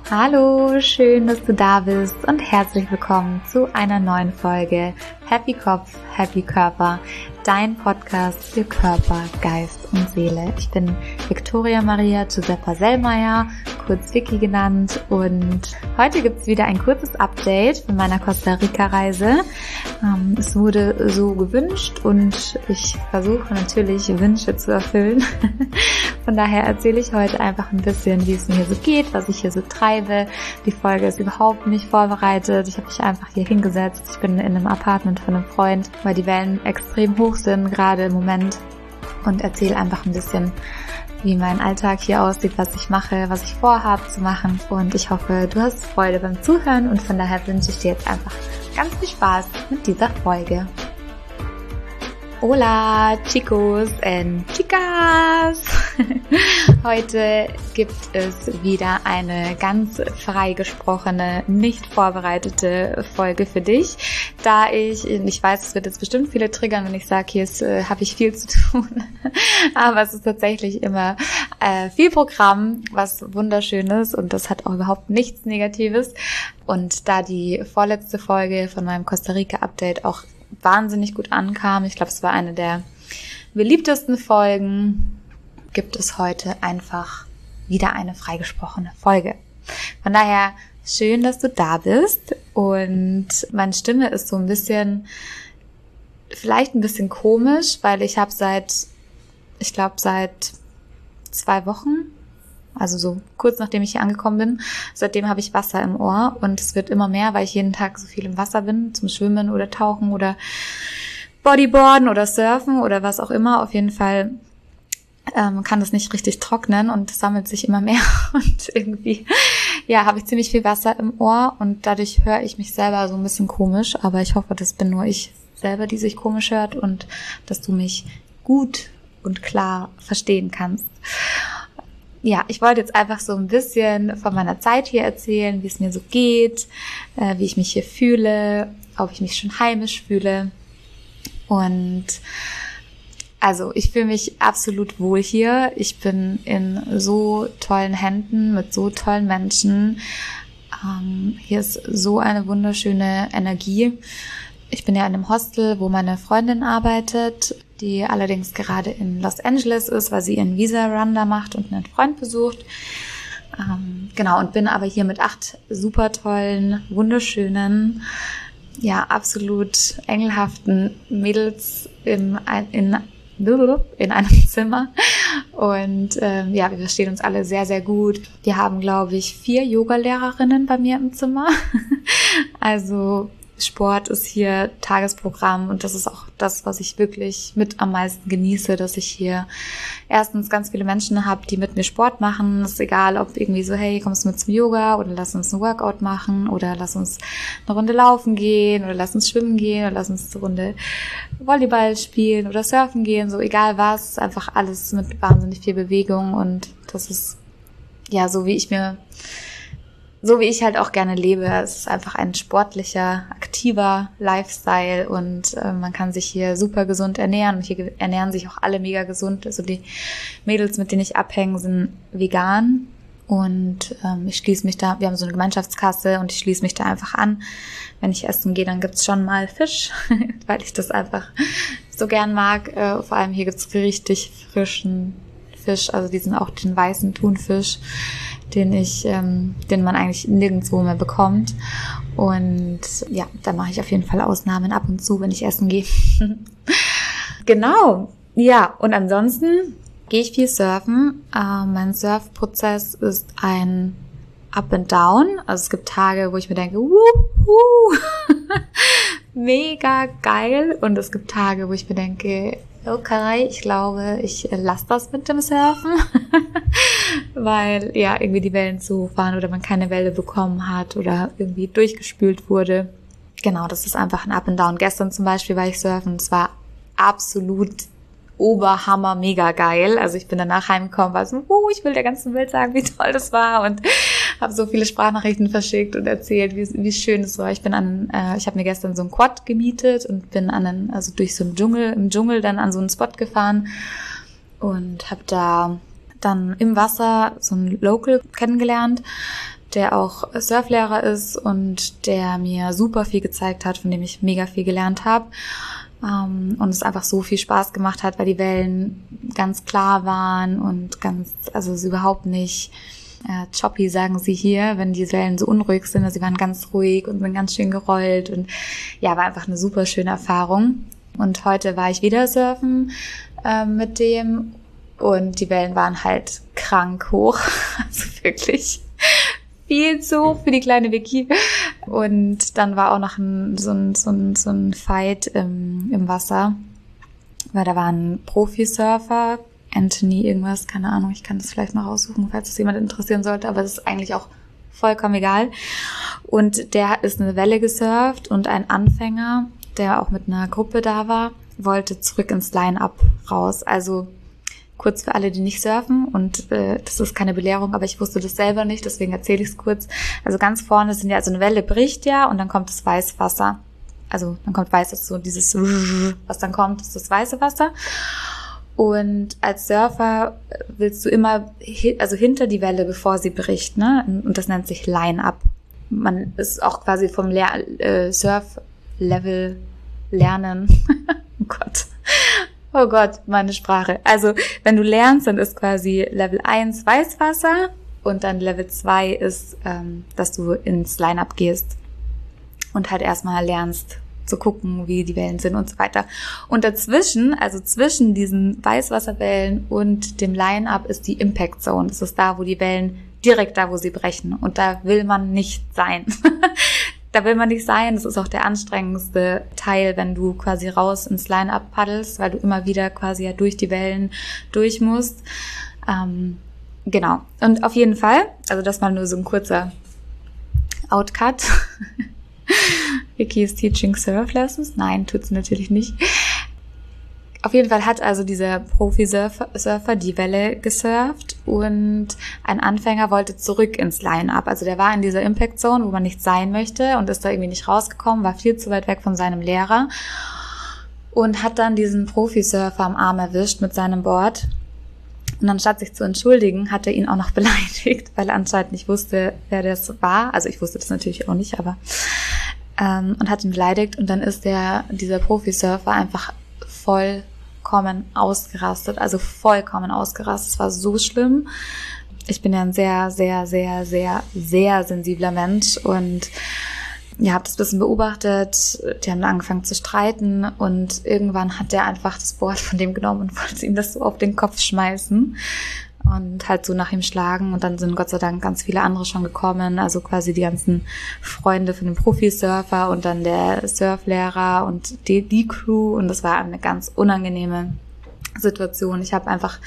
Hallo, schön, dass du da bist und herzlich willkommen zu einer neuen Folge Happy Kopf, Happy Körper, dein Podcast für Körper, Geist und Seele. Ich bin Victoria Maria Giuseppa Sellmeier, kurz Vicky genannt, und heute gibt's wieder ein kurzes Update von meiner Costa Rica Reise. Es wurde so gewünscht und ich versuche natürlich Wünsche zu erfüllen. Von daher erzähle ich heute einfach ein bisschen, wie es mir so geht, was ich hier so treibe. Die Folge ist überhaupt nicht vorbereitet. Ich habe mich einfach hier hingesetzt. Ich bin in einem Apartment von einem Freund, weil die Wellen extrem hoch sind, gerade im Moment. Und erzähle einfach ein bisschen, wie mein Alltag hier aussieht, was ich mache, was ich vorhabe zu machen. Und ich hoffe, du hast Freude beim Zuhören und von daher wünsche ich dir jetzt einfach ganz viel Spaß mit dieser Folge. Hola, chicos and chicas! Heute gibt es wieder eine ganz frei gesprochene, nicht vorbereitete Folge für dich, da ich weiß, es wird jetzt bestimmt viele triggern, wenn ich sage, hier habe ich viel zu tun, aber es ist tatsächlich immer viel Programm, was wunderschön ist, und das hat auch überhaupt nichts Negatives. Und da die vorletzte Folge von meinem Costa Rica Update auch wahnsinnig gut ankam, ich glaube, es war eine der beliebtesten Folgen, gibt es heute einfach wieder eine freigesprochene Folge. Von daher schön, dass du da bist, und meine Stimme ist so ein bisschen, vielleicht ein bisschen komisch, weil ich habe seit 2 Wochen, also so kurz nachdem ich hier angekommen bin, seitdem habe ich Wasser im Ohr, und es wird immer mehr, weil ich jeden Tag so viel im Wasser bin, zum Schwimmen oder Tauchen oder Bodyboarden oder Surfen oder was auch immer. Auf jeden Fall kann das nicht richtig trocknen und es sammelt sich immer mehr und irgendwie, habe ich ziemlich viel Wasser im Ohr und dadurch höre ich mich selber so ein bisschen komisch, aber ich hoffe, das bin nur ich selber, die sich komisch hört, und dass du mich gut und klar verstehen kannst. Ja, ich wollte jetzt einfach so ein bisschen von meiner Zeit hier erzählen, wie es mir so geht, wie ich mich hier fühle, ob ich mich schon heimisch fühle. Und also ich fühle mich absolut wohl hier. Ich bin in so tollen Händen mit so tollen Menschen. Hier ist so eine wunderschöne Energie. Ich bin ja in einem Hostel, wo meine Freundin arbeitet, die allerdings gerade in Los Angeles ist, weil sie ihren Visa-Run da macht und einen Freund besucht. Und bin aber hier mit 8 super tollen, wunderschönen, absolut engelhaften Mädels in einem Zimmer. Und wir verstehen uns alle sehr, sehr gut. Wir haben, glaube ich, 4 Yoga-Lehrerinnen bei mir im Zimmer. Also Sport ist hier Tagesprogramm, und das ist auch das, was ich wirklich mit am meisten genieße, dass ich hier erstens ganz viele Menschen habe, die mit mir Sport machen. Es ist egal, ob irgendwie so, hey, kommst du mit zum Yoga oder lass uns ein Workout machen oder lass uns eine Runde laufen gehen oder lass uns schwimmen gehen oder lass uns eine Runde Volleyball spielen oder surfen gehen, so egal was, einfach alles mit wahnsinnig viel Bewegung, und das ist so wie ich halt auch gerne lebe. Es ist einfach ein sportlicher, aktiver Lifestyle, und man kann sich hier super gesund ernähren. Und hier ernähren sich auch alle mega gesund. Also die Mädels, mit denen ich abhänge, sind vegan, und ich schließe mich da, wir haben so eine Gemeinschaftskasse, und ich schließe mich da einfach an. Wenn ich essen gehe, dann gibt's schon mal Fisch, weil ich das einfach so gern mag. Vor allem hier gibt's richtig frischen Fisch, also diesen weißen Thunfisch, den man eigentlich nirgendwo mehr bekommt. Und da mache ich auf jeden Fall Ausnahmen ab und zu, wenn ich essen gehe. Genau. Ja, und ansonsten gehe ich viel surfen. Mein Surfprozess ist ein Up and Down. Also es gibt Tage, wo ich mir denke, mega geil. Und es gibt Tage, wo ich mir denke, okay, ich glaube, ich lasse das mit dem Surfen, weil irgendwie die Wellen zu hoch waren oder man keine Welle bekommen hat oder irgendwie durchgespült wurde. Genau, das ist einfach ein Up and Down. Gestern zum Beispiel war ich surfen, es war absolut Oberhammer, mega geil. Also ich bin danach heimgekommen, war so, ich will der ganzen Welt sagen, wie toll das war, und habe so viele Sprachnachrichten verschickt und erzählt, wie schön es war. Ich habe mir gestern so ein Quad gemietet und bin durch so einen im Dschungel dann an so einen Spot gefahren und habe da dann im Wasser so einen Local kennengelernt, der auch Surflehrer ist und der mir super viel gezeigt hat, von dem ich mega viel gelernt habe. Und es einfach so viel Spaß gemacht hat, weil die Wellen ganz klar waren und also es überhaupt nicht choppy, sagen sie hier, wenn die Wellen so unruhig sind. Also sie waren ganz ruhig und sind ganz schön gerollt und ja, war einfach eine super schöne Erfahrung. Und heute war ich wieder surfen mit dem und die Wellen waren halt krank hoch, also wirklich viel zu hoch für die kleine Vicky. Und dann war auch noch so ein Fight im Wasser, weil da war ein Profisurfer, Anthony irgendwas, keine Ahnung, ich kann das vielleicht noch raussuchen, falls es jemand interessieren sollte, aber das ist eigentlich auch vollkommen egal. Und der ist eine Welle gesurft und ein Anfänger, der auch mit einer Gruppe da war, wollte zurück ins Line-Up raus. Also kurz für alle, die nicht surfen, und das ist keine Belehrung, aber ich wusste das selber nicht, deswegen erzähle ich es kurz. Also ganz vorne sind ja, also eine Welle bricht ja und dann kommt das Weißwasser. Also dann kommt weißes, so dieses, was dann kommt, ist das weiße Wasser. Und als Surfer willst du immer hinter die Welle, bevor sie bricht, ne? Und das nennt sich Line-Up. Man ist auch quasi vom Surf-Level lernen. Oh Gott, meine Sprache. Also, wenn du lernst, dann ist quasi Level 1 Weißwasser und dann Level 2 ist, dass du ins Line-Up gehst und halt erstmal lernst zu gucken, wie die Wellen sind und so weiter. Und dazwischen, also zwischen diesen Weißwasserwellen und dem Line-Up ist die Impact Zone. Das ist da, wo die Wellen direkt da, wo sie brechen. Und da will man nicht sein. Da will man nicht sein. Das ist auch der anstrengendste Teil, wenn du quasi raus ins Line-Up paddelst, weil du immer wieder quasi ja durch die Wellen durch musst. Genau. Und auf jeden Fall, also das war nur so ein kurzer Outcut. Vicky is teaching surf lessons. Nein, tut sie natürlich nicht. Auf jeden Fall hat also dieser Profi-Surfer die Welle gesurft und ein Anfänger wollte zurück ins Line-Up. Also der war in dieser Impact Zone, wo man nicht sein möchte und ist da irgendwie nicht rausgekommen, war viel zu weit weg von seinem Lehrer und hat dann diesen Profi-Surfer am Arm erwischt mit seinem Board. Und anstatt sich zu entschuldigen, hat er ihn auch noch beleidigt, weil er anscheinend nicht wusste, wer das war. Also ich wusste das natürlich auch nicht, aber und hat ihn beleidigt. Und dann ist dieser Profisurfer einfach vollkommen ausgerastet. Also vollkommen ausgerastet. Es war so schlimm. Ich bin ja ein sehr, sehr, sehr, sehr, sehr sensibler Mensch und habe das ein bisschen beobachtet. Die haben angefangen zu streiten und irgendwann hat der einfach das Board von dem genommen und wollte ihm das so auf den Kopf schmeißen und halt so nach ihm schlagen. Und dann sind Gott sei Dank ganz viele andere schon gekommen, also quasi die ganzen Freunde von dem Profisurfer und dann der Surflehrer und die Crew. Und das war eine ganz unangenehme Situation. Ich habe einfach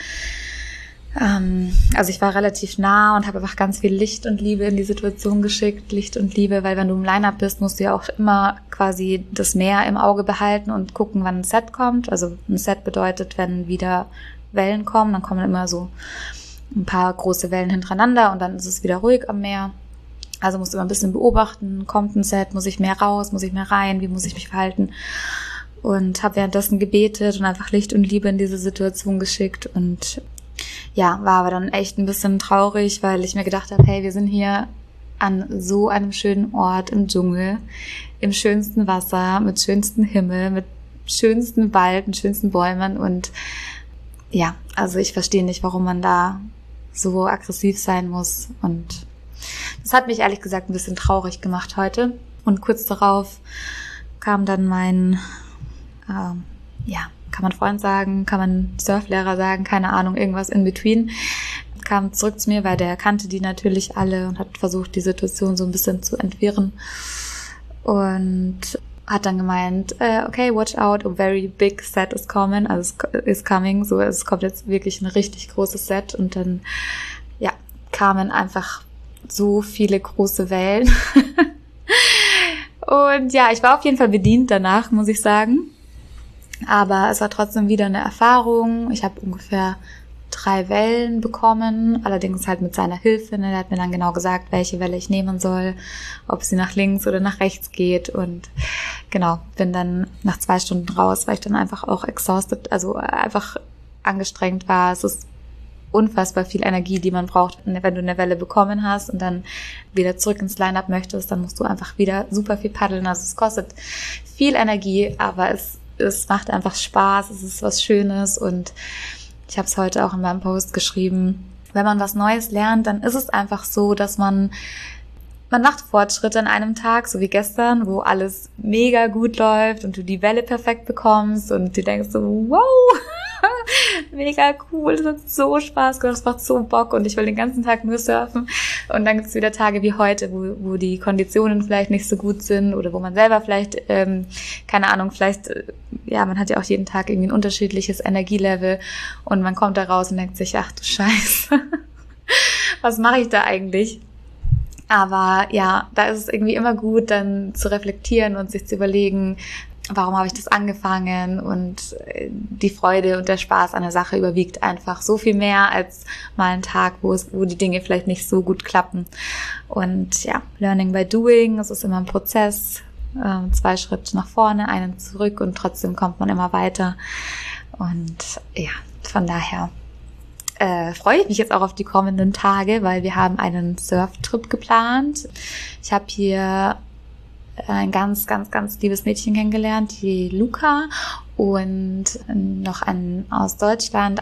also ich war relativ nah und habe einfach ganz viel Licht und Liebe in die Situation geschickt. Licht und Liebe, weil wenn du im Line-Up bist, musst du ja auch immer quasi das Meer im Auge behalten und gucken, wann ein Set kommt. Also ein Set bedeutet, wenn wieder Wellen kommen, dann kommen immer so ein paar große Wellen hintereinander und dann ist es wieder ruhig am Meer. Also musst du immer ein bisschen beobachten, kommt ein Set, muss ich mehr raus, muss ich mehr rein, wie muss ich mich verhalten? Und habe währenddessen gebetet und einfach Licht und Liebe in diese Situation geschickt und ja, war aber dann echt ein bisschen traurig, weil ich mir gedacht habe, hey, wir sind hier an so einem schönen Ort im Dschungel, im schönsten Wasser, mit schönstem Himmel, mit schönsten Wald, mit schönsten Bäumen und ja, also ich verstehe nicht, warum man da so aggressiv sein muss und das hat mich ehrlich gesagt ein bisschen traurig gemacht heute und kurz darauf kam dann mein, kann man Freund sagen, kann man Surflehrer sagen, keine Ahnung, irgendwas in between, kam zurück zu mir, weil der kannte die natürlich alle und hat versucht, die Situation so ein bisschen zu entwirren und hat dann gemeint, okay, watch out, a very big set is coming, also is coming, so es kommt jetzt wirklich ein richtig großes Set und dann, ja, kamen einfach so viele große Wellen und ja, ich war auf jeden Fall bedient danach, muss ich sagen. Aber es war trotzdem wieder eine Erfahrung. Ich habe ungefähr 3 Wellen bekommen, allerdings halt mit seiner Hilfe. Ne? Der hat mir dann genau gesagt, welche Welle ich nehmen soll, ob sie nach links oder nach rechts geht. Und genau, bin dann nach 2 Stunden raus, weil ich dann einfach auch exhausted, also einfach angestrengt war. Es ist unfassbar viel Energie, die man braucht, wenn du eine Welle bekommen hast und dann wieder zurück ins Line-Up möchtest, dann musst du einfach wieder super viel paddeln. Also es kostet viel Energie, aber es macht einfach Spaß, es ist was Schönes und ich habe es heute auch in meinem Post geschrieben. Wenn man was Neues lernt, dann ist es einfach so, dass man macht Fortschritte an einem Tag, so wie gestern, wo alles mega gut läuft und du die Welle perfekt bekommst und du denkst so, wow, mega cool, das hat so Spaß gemacht, das macht so Bock und ich will den ganzen Tag nur surfen. Und dann gibt es wieder Tage wie heute, wo die Konditionen vielleicht nicht so gut sind oder wo man selber vielleicht, keine Ahnung, vielleicht, man hat ja auch jeden Tag irgendwie ein unterschiedliches Energielevel und man kommt da raus und denkt sich, ach du Scheiße, was mache ich da eigentlich? Aber ja, da ist es irgendwie immer gut, dann zu reflektieren und sich zu überlegen, warum habe ich das angefangen? Und die Freude und der Spaß an der Sache überwiegt einfach so viel mehr als mal ein Tag, wo die Dinge vielleicht nicht so gut klappen. Und ja, Learning by Doing, es ist immer ein Prozess, 2 Schritte nach vorne, einen zurück und trotzdem kommt man immer weiter. Und ja, von daher freue ich mich jetzt auch auf die kommenden Tage, weil wir haben einen Surftrip geplant. Ich habe hier ein ganz, ganz, ganz liebes Mädchen kennengelernt, die Luca, und noch einen aus Deutschland,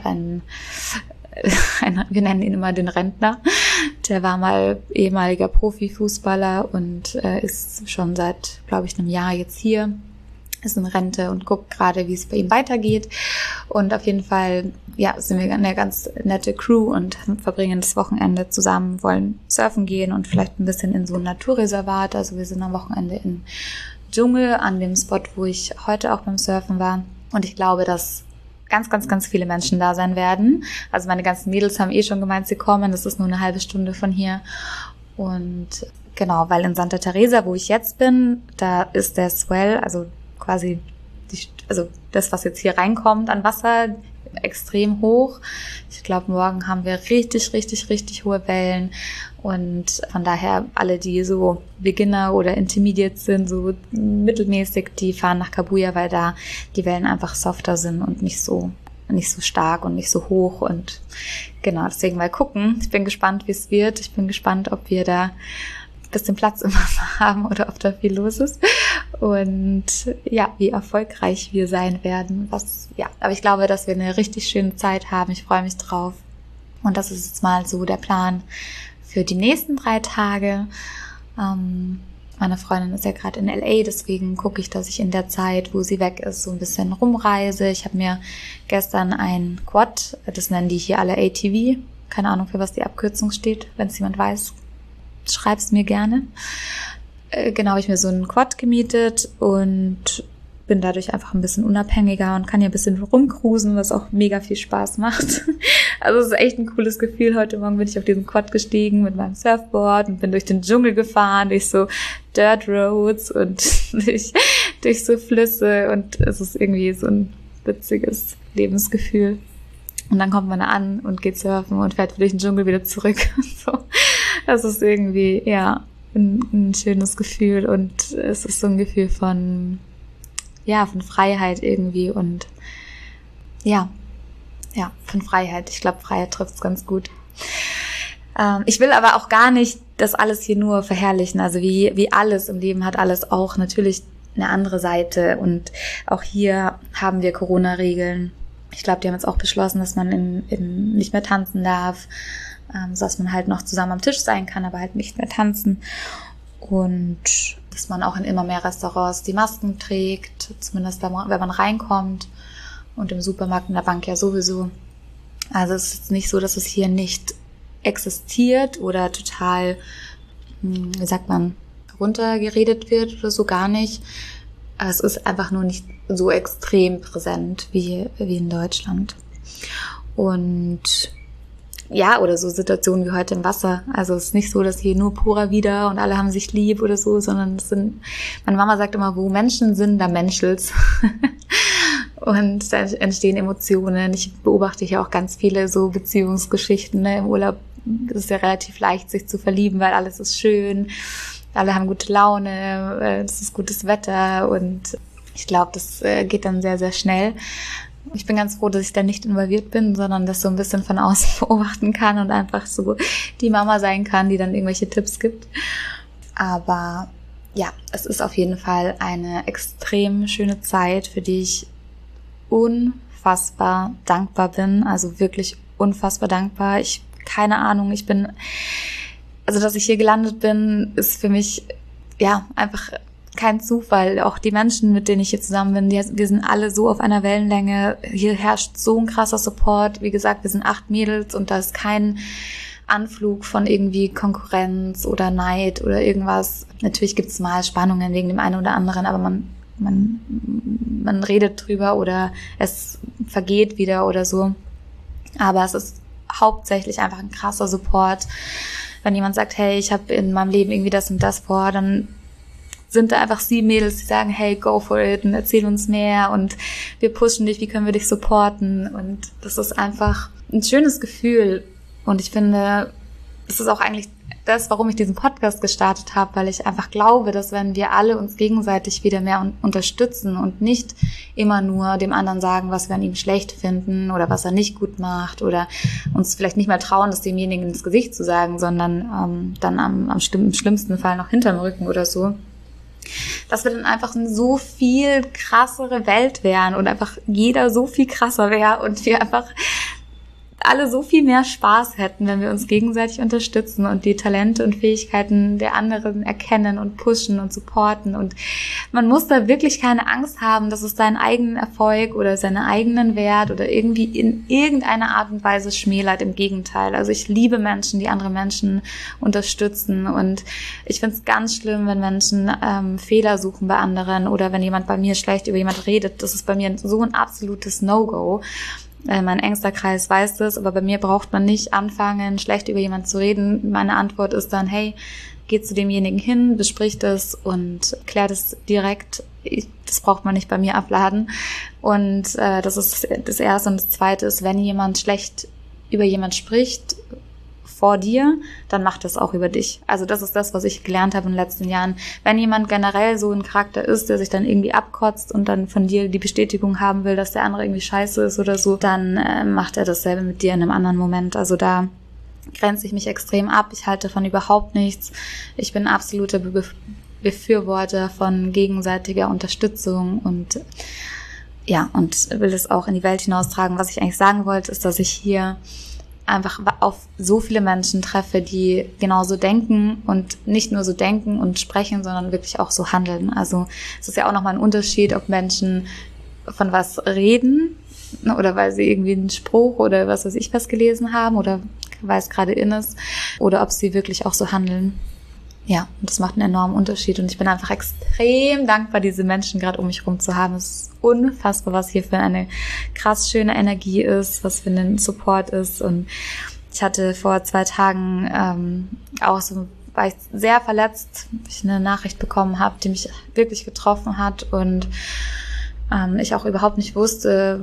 wir nennen ihn immer den Rentner. Der war mal ehemaliger Profifußballer und ist schon seit, glaube ich, einem Jahr jetzt hier. Ist in Rente und guckt gerade, wie es bei ihm weitergeht. Und auf jeden Fall, sind wir eine ganz nette Crew und verbringen das Wochenende zusammen, wollen surfen gehen und vielleicht ein bisschen in so ein Naturreservat. Also wir sind am Wochenende im Dschungel, an dem Spot, wo ich heute auch beim Surfen war. Und ich glaube, dass ganz, ganz, ganz viele Menschen da sein werden. Also meine ganzen Mädels haben schon gemeint, sie kommen. Das ist nur eine halbe Stunde von hier. Und genau, weil in Santa Teresa, wo ich jetzt bin, da ist der Swell, also quasi das, was jetzt hier reinkommt an Wasser, extrem hoch. Ich glaube, morgen haben wir richtig, richtig, richtig hohe Wellen. Und von daher alle, die so Beginner oder Intermediate sind, so mittelmäßig, die fahren nach Cabuya, weil da die Wellen einfach softer sind und nicht so stark und nicht so hoch. Und genau, deswegen mal gucken. Ich bin gespannt, wie es wird. Ich bin gespannt, ob wir da ein bisschen Platz im Wasser haben oder ob da viel los ist. Und ja, wie erfolgreich wir sein werden. Aber ich glaube, dass wir eine richtig schöne Zeit haben. Ich freue mich drauf. Und das ist jetzt mal so der Plan für die nächsten 3 Tage. Meine Freundin ist ja gerade in LA, deswegen gucke ich, dass ich in der Zeit, wo sie weg ist, so ein bisschen rumreise. Ich habe mir gestern ein Quad, das nennen die hier alle ATV, keine Ahnung, für was die Abkürzung steht. Wenn es jemand weiß, schreib's mir gerne. Genau, habe ich mir so einen Quad gemietet und bin dadurch einfach ein bisschen unabhängiger und kann hier ein bisschen rumcruisen, was auch mega viel Spaß macht. Also es ist echt ein cooles Gefühl. Heute Morgen bin ich auf diesen Quad gestiegen mit meinem Surfboard und bin durch den Dschungel gefahren, durch so Dirt Roads und durch so Flüsse, und es ist irgendwie so ein witziges Lebensgefühl. Und dann kommt man an und geht surfen und fährt durch den Dschungel wieder zurück. So. Das ist irgendwie, ein schönes Gefühl, und es ist so ein Gefühl von Freiheit irgendwie und von Freiheit. Ich glaube, Freiheit trifft es ganz gut. Ich will aber auch gar nicht das alles hier nur verherrlichen. Also wie alles im Leben hat alles auch natürlich eine andere Seite, und auch hier haben wir Corona-Regeln. Ich glaube, die haben jetzt auch beschlossen, dass man nicht mehr tanzen darf, dass man halt noch zusammen am Tisch sein kann, aber halt nicht mehr tanzen. Und dass man auch in immer mehr Restaurants die Masken trägt, zumindest wenn man reinkommt, und im Supermarkt, in der Bank ja sowieso. Also es ist jetzt nicht so, dass es hier nicht existiert oder total, runtergeredet wird oder so, gar nicht. Aber es ist einfach nur nicht so extrem präsent wie in Deutschland. Und oder so Situationen wie heute im Wasser. Also es ist nicht so, dass hier nur purer Wider und alle haben sich lieb oder so, sondern meine Mama sagt immer, wo Menschen sind, da menschelt's. Und da entstehen Emotionen. Ich beobachte hier auch ganz viele so Beziehungsgeschichten. Ne? Im Urlaub ist es ja relativ leicht, sich zu verlieben, weil alles ist schön, alle haben gute Laune, es ist gutes Wetter, und ich glaube, das geht dann sehr, sehr schnell. Ich bin ganz froh, dass ich da nicht involviert bin, sondern das so ein bisschen von außen beobachten kann und einfach so die Mama sein kann, die dann irgendwelche Tipps gibt. Aber ja, es ist auf jeden Fall eine extrem schöne Zeit, für die ich unfassbar dankbar bin. Also wirklich unfassbar dankbar. Keine Ahnung, dass ich hier gelandet bin, ist für mich, ja, einfach kein Zufall. Auch die Menschen, mit denen ich hier zusammen bin, wir sind alle so auf einer Wellenlänge. Hier herrscht so ein krasser Support. Wie gesagt, wir sind 8 Mädels und da ist kein Anflug von irgendwie Konkurrenz oder Neid oder irgendwas. Natürlich gibt es mal Spannungen wegen dem einen oder anderen, aber man redet drüber oder es vergeht wieder oder so. Aber es ist hauptsächlich einfach ein krasser Support. Wenn jemand sagt, hey, ich habe in meinem Leben irgendwie das und das vor, dann sind da einfach 7 Mädels, die sagen, hey, go for it und erzähl uns mehr und wir pushen dich, wie können wir dich supporten? Und das ist einfach ein schönes Gefühl. Und ich finde, das ist auch eigentlich das, warum ich diesen Podcast gestartet habe, weil ich einfach glaube, dass wenn wir alle uns gegenseitig wieder mehr unterstützen und nicht immer nur dem anderen sagen, was wir an ihm schlecht finden oder was er nicht gut macht oder uns vielleicht nicht mehr trauen, das demjenigen ins Gesicht zu sagen, sondern dann im schlimmsten Fall noch hinterm Rücken oder so, dass wir dann einfach eine so viel krassere Welt wären und einfach jeder so viel krasser wäre und wir einfach alle so viel mehr Spaß hätten, wenn wir uns gegenseitig unterstützen und die Talente und Fähigkeiten der anderen erkennen und pushen und supporten. Und man muss da wirklich keine Angst haben, dass es seinen eigenen Erfolg oder seinen eigenen Wert oder irgendwie in irgendeiner Art und Weise schmälert. Im Gegenteil. Also ich liebe Menschen, die andere Menschen unterstützen. Und ich finde es ganz schlimm, wenn Menschen Fehler suchen bei anderen oder wenn jemand bei mir schlecht über jemand redet. Das ist bei mir so ein absolutes No-Go. Mein engster Kreis weiß das, aber bei mir braucht man nicht anfangen, schlecht über jemanden zu reden. Meine Antwort ist dann, hey, geh zu demjenigen hin, besprich das und klär das direkt. Das braucht man nicht bei mir abladen. Und das ist das Erste. Und das Zweite ist, wenn jemand schlecht über jemand spricht vor dir, dann macht das auch über dich. Also das ist das, was ich gelernt habe in den letzten Jahren. Wenn jemand generell so ein Charakter ist, der sich dann irgendwie abkotzt und dann von dir die Bestätigung haben will, dass der andere irgendwie scheiße ist oder so, dann macht er dasselbe mit dir in einem anderen Moment. Also da grenze ich mich extrem ab. Ich halte davon überhaupt nichts. Ich bin absoluter Befürworter von gegenseitiger Unterstützung und ja, und will es auch in die Welt hinaustragen. Was ich eigentlich sagen wollte, ist, dass ich hier einfach auf so viele Menschen treffe, die genauso denken und nicht nur so denken und sprechen, sondern wirklich auch so handeln. Also es ist ja auch nochmal ein Unterschied, ob Menschen von was reden oder weil sie irgendwie einen Spruch oder was weiß ich was gelesen haben oder weil es gerade in ist oder ob sie wirklich auch so handeln. Ja, und das macht einen enormen Unterschied und ich bin einfach extrem dankbar, diese Menschen gerade um mich herum zu haben. Es ist unfassbar, was hier für eine krass schöne Energie ist, was für ein Support ist und ich hatte vor 2 Tagen auch so, war ich sehr verletzt, weil ich eine Nachricht bekommen habe, die mich wirklich getroffen hat und ich auch überhaupt nicht wusste,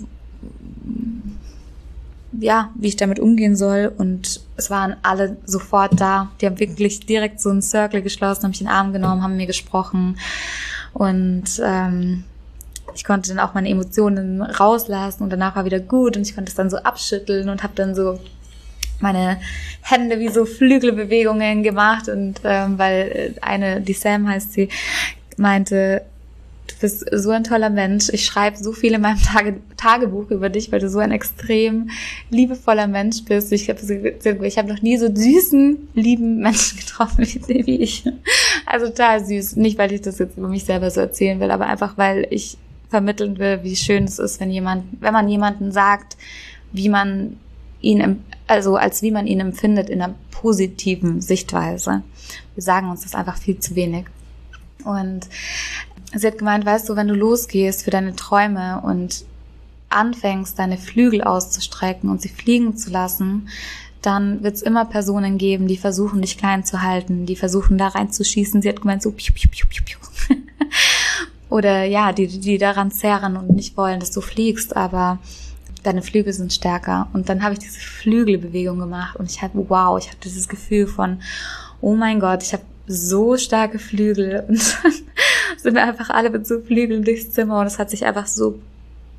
ja, wie ich damit umgehen soll und es waren alle sofort da. Die haben wirklich direkt so einen Circle geschlossen, haben mich in den Arm genommen, haben mir gesprochen und ich konnte dann auch meine Emotionen rauslassen und danach war wieder gut und ich konnte es dann so abschütteln und habe dann so meine Hände wie so Flügelbewegungen gemacht und weil die Sam heißt sie, meinte, du bist so ein toller Mensch. Ich schreibe so viel in meinem Tagebuch über dich, weil du so ein extrem liebevoller Mensch bist. Ich habe noch nie so süßen, lieben Menschen getroffen wie ich. Also total süß. Nicht, weil ich das jetzt über mich selber so erzählen will, aber einfach, weil ich vermitteln will, wie schön es ist, wenn man jemanden sagt, wie man ihn, also als wie man ihn empfindet in einer positiven Sichtweise. Wir sagen uns das einfach viel zu wenig. Und sie hat gemeint, weißt du, wenn du losgehst für deine Träume und anfängst, deine Flügel auszustrecken und sie fliegen zu lassen, dann wird es immer Personen geben, die versuchen, dich klein zu halten, die versuchen, da reinzuschießen. Sie hat gemeint, so piu, piu, piu, piu, piu. Oder ja, die daran zerren und nicht wollen, dass du fliegst, aber deine Flügel sind stärker. Und dann habe ich diese Flügelbewegung gemacht und ich hatte dieses Gefühl von, oh mein Gott, ich habe so starke Flügel und dann sind wir einfach alle mit so Flügeln durchs Zimmer und es hat sich einfach so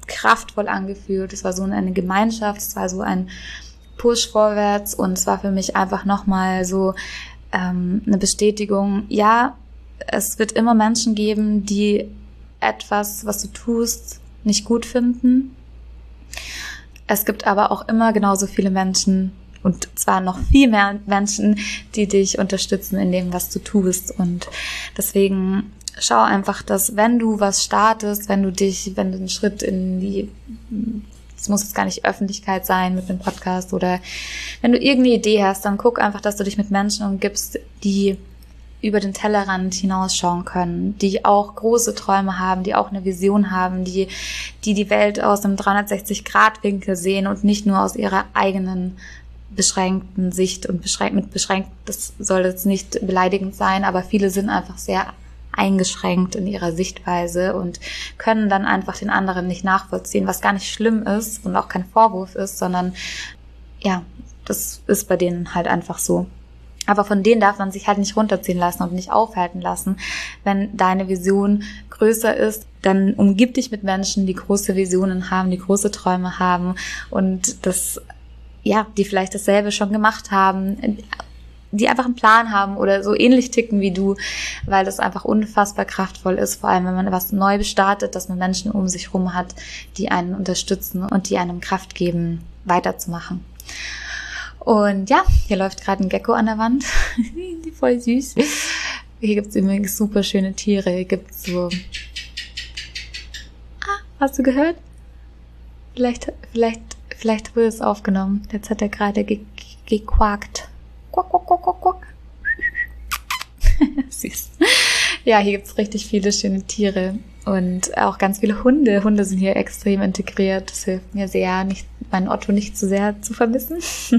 kraftvoll angefühlt. Es war so eine Gemeinschaft, es war so ein Push vorwärts und es war für mich einfach nochmal so eine Bestätigung. Ja, es wird immer Menschen geben, die etwas, was du tust, nicht gut finden. Es gibt aber auch immer genauso viele Menschen, und zwar noch viel mehr Menschen, die dich unterstützen in dem, was du tust. Und deswegen schau einfach, dass wenn du was startest, wenn du einen Schritt in die, es muss jetzt gar nicht Öffentlichkeit sein mit einem Podcast, oder wenn du irgendeine Idee hast, dann guck einfach, dass du dich mit Menschen umgibst, die über den Tellerrand hinausschauen können, die auch große Träume haben, die auch eine Vision haben, die Welt aus einem 360-Grad-Winkel sehen und nicht nur aus ihrer eigenen beschränkten Sicht und beschränkt, das soll jetzt nicht beleidigend sein, aber viele sind einfach sehr eingeschränkt in ihrer Sichtweise und können dann einfach den anderen nicht nachvollziehen, was gar nicht schlimm ist und auch kein Vorwurf ist, sondern ja, das ist bei denen halt einfach so. Aber von denen darf man sich halt nicht runterziehen lassen und nicht aufhalten lassen. Wenn deine Vision größer ist, dann umgib dich mit Menschen, die große Visionen haben, die große Träume haben und die vielleicht dasselbe schon gemacht haben, die einfach einen Plan haben oder so ähnlich ticken wie du, weil das einfach unfassbar kraftvoll ist, vor allem wenn man was neu startet, dass man Menschen um sich rum hat, die einen unterstützen und die einem Kraft geben, weiterzumachen. Und ja, hier läuft gerade ein Gecko an der Wand, voll süß. Hier gibt's übrigens super schöne Tiere, hier gibt's so, hast du gehört? Vielleicht wurde es aufgenommen. Jetzt hat er gerade gequakt. Quack, quack, quack, quack, quack. Süß. Ja, hier gibt's richtig viele schöne Tiere und auch ganz viele Hunde. Hunde sind hier extrem integriert. Das hilft mir sehr, meinen Otto nicht zu sehr zu vermissen.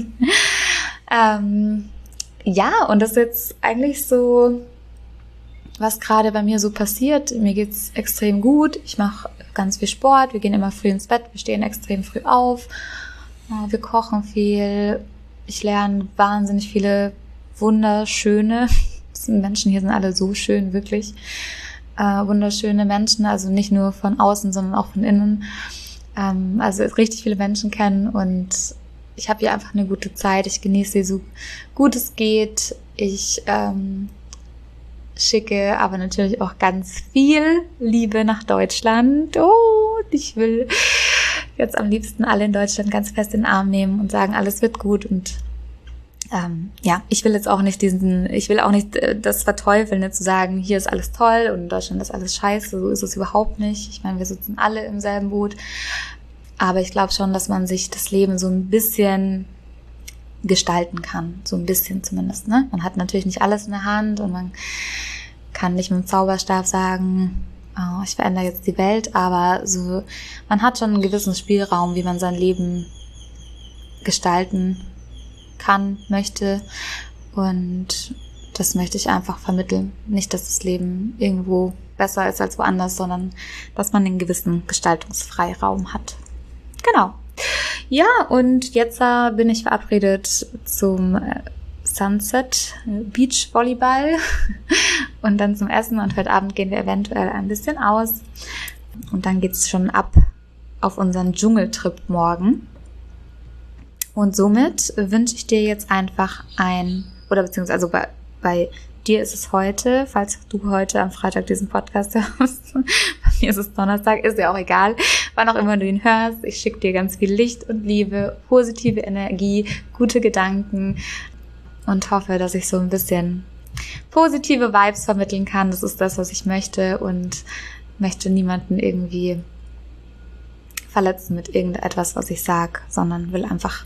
Ja, und das ist jetzt eigentlich so, was gerade bei mir so passiert. Mir geht's extrem gut. Ich mache ganz viel Sport. Wir gehen immer früh ins Bett. Wir stehen extrem früh auf. Wir kochen viel. Ich lerne wahnsinnig viele wunderschöne Menschen. Hier sind alle so schön, wirklich. Wunderschöne Menschen. Also nicht nur von außen, sondern auch von innen. Also richtig viele Menschen kennen und ich habe hier einfach eine gute Zeit. Ich genieße sie so gut es geht. Ich schicke aber natürlich auch ganz viel Liebe nach Deutschland. Oh, ich will jetzt am liebsten alle in Deutschland ganz fest in den Arm nehmen und sagen, alles wird gut. Und ich will jetzt auch nicht das verteufeln, nicht zu sagen, hier ist alles toll und in Deutschland ist alles scheiße. So ist es überhaupt nicht. Ich meine, wir sitzen alle im selben Boot. Aber ich glaube schon, dass man sich das Leben so ein bisschen gestalten kann. So ein bisschen zumindest, ne? Man hat natürlich nicht alles in der Hand und man kann nicht mit dem Zauberstab sagen, oh, ich verändere jetzt die Welt, aber so, man hat schon einen gewissen Spielraum, wie man sein Leben gestalten kann, möchte. Und das möchte ich einfach vermitteln. Nicht, dass das Leben irgendwo besser ist als woanders, sondern dass man einen gewissen Gestaltungsfreiraum hat. Genau. Ja, und jetzt bin ich verabredet zum Sunset Beach Volleyball und dann zum Essen und heute Abend gehen wir eventuell ein bisschen aus und dann geht's schon ab auf unseren Dschungeltrip morgen. Und somit wünsche ich dir jetzt einfach beziehungsweise bei dir ist es heute, falls du heute am Freitag diesen Podcast hörst. Bei mir ist es Donnerstag, ist ja auch egal, wann auch immer du ihn hörst. Ich schicke dir ganz viel Licht und Liebe, positive Energie, gute Gedanken und hoffe, dass ich so ein bisschen positive Vibes vermitteln kann. Das ist das, was ich möchte und möchte niemanden irgendwie verletzen mit irgendetwas, was ich sage, sondern will einfach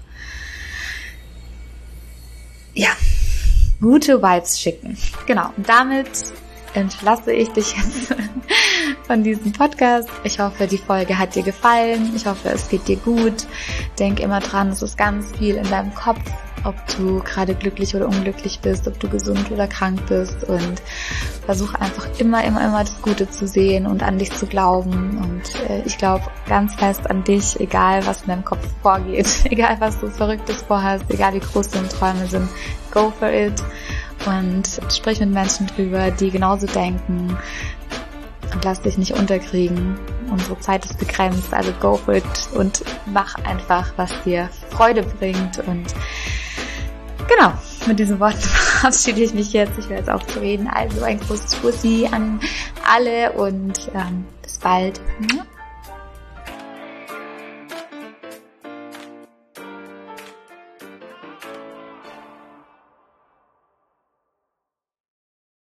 gute Vibes schicken. Genau, und damit entlasse ich dich jetzt von diesem Podcast. Ich hoffe, die Folge hat dir gefallen. Ich hoffe, es geht dir gut. Denk immer dran, es ist ganz viel in deinem Kopf, ob du gerade glücklich oder unglücklich bist, ob du gesund oder krank bist und versuch einfach immer das Gute zu sehen und an dich zu glauben und ich glaube ganz fest an dich, egal was in deinem Kopf vorgeht, egal was du Verrücktes vorhast, egal wie groß deine Träume sind, go for it und sprich mit Menschen drüber, die genauso denken und lass dich nicht unterkriegen. unsere Zeit ist begrenzt, also go for it und mach einfach, was dir Freude bringt. Und genau, mit diesen Worten verabschiede ich mich jetzt. Ich höre jetzt auf zu reden. Also ein großes Bussi an alle und bis bald.